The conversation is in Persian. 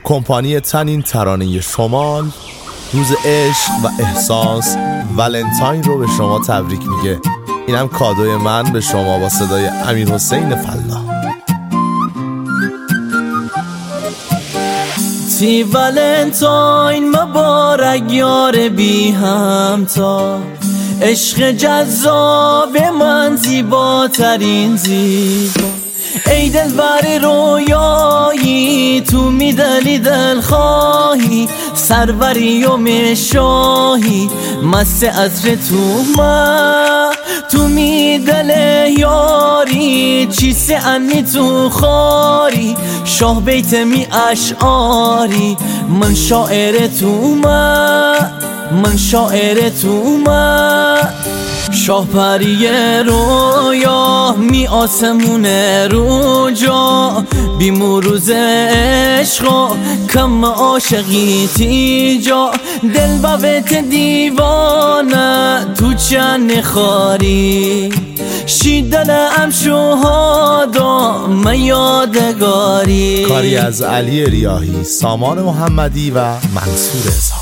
کمپانی تنین ترانه شمال روز عشق و احساس ولنتاین رو به شما تبریک میگه. اینم کادوی من به شما با صدای امیرحسین فلاح. تی ولنتاین مبارک یار بی همتا، عشق جذاب من زیباترین زیبا. ای دلبر رویایی تو میدلی دل خواهی، سروری و مشاهی مست عطر تو میدل یاری، چیست انی تو خاری، شاه بیت می اشعاری، من شاعر تو شاه پری رویا می آسمون رو جا، بیمروز عشق و کم عاشقی تیجا. دل بابت دیوانه تو چند خاری، شیدلم شهادا من یادگاری. کاری از علی ریاحی، سامان محمدی و منصور اظهار.